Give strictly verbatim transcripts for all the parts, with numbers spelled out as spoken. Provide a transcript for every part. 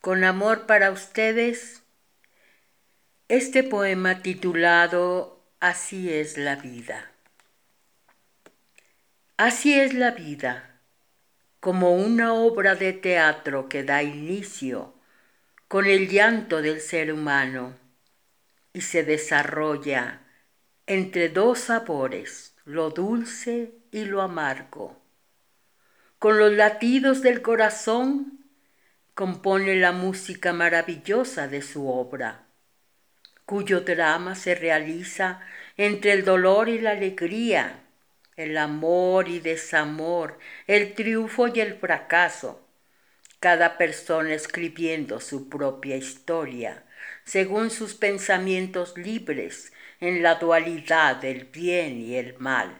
Con amor para ustedes, este poema titulado Así es la vida. Así es la vida, como una obra de teatro que da inicio con el llanto del ser humano y se desarrolla entre dos sabores, lo dulce y lo amargo. Con los latidos del corazón compone la música maravillosa de su obra, cuyo drama se realiza entre el dolor y la alegría, el amor y desamor, el triunfo y el fracaso, cada persona escribiendo su propia historia, según sus pensamientos libres en la dualidad del bien y el mal.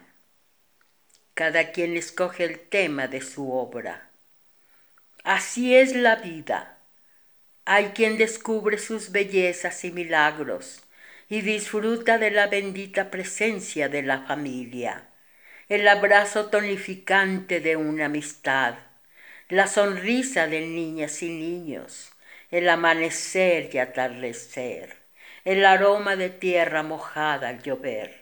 Cada quien escoge el tema de su obra. Así es la vida. Hay quien descubre sus bellezas y milagros y disfruta de la bendita presencia de la familia, el abrazo tonificante de una amistad, la sonrisa de niñas y niños, el amanecer y atardecer, el aroma de tierra mojada al llover.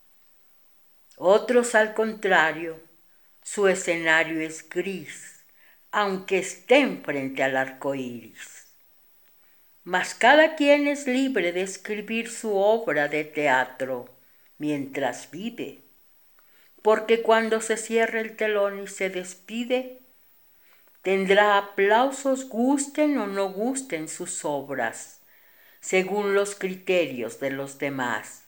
Otros, al contrario, su escenario es gris, aunque estén frente al arco iris. Mas cada quien es libre de escribir su obra de teatro mientras vive, porque cuando se cierra el telón y se despide, tendrá aplausos gusten o no gusten sus obras, según los criterios de los demás.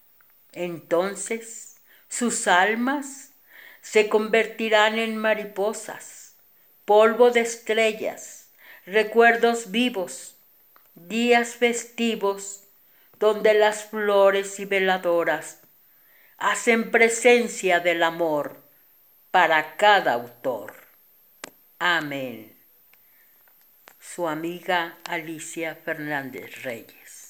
Entonces sus almas se convertirán en mariposas, polvo de estrellas, recuerdos vivos, días festivos donde las flores y veladoras hacen presencia del amor para cada autor. Amén. Su amiga Alicia Fernández Reyes.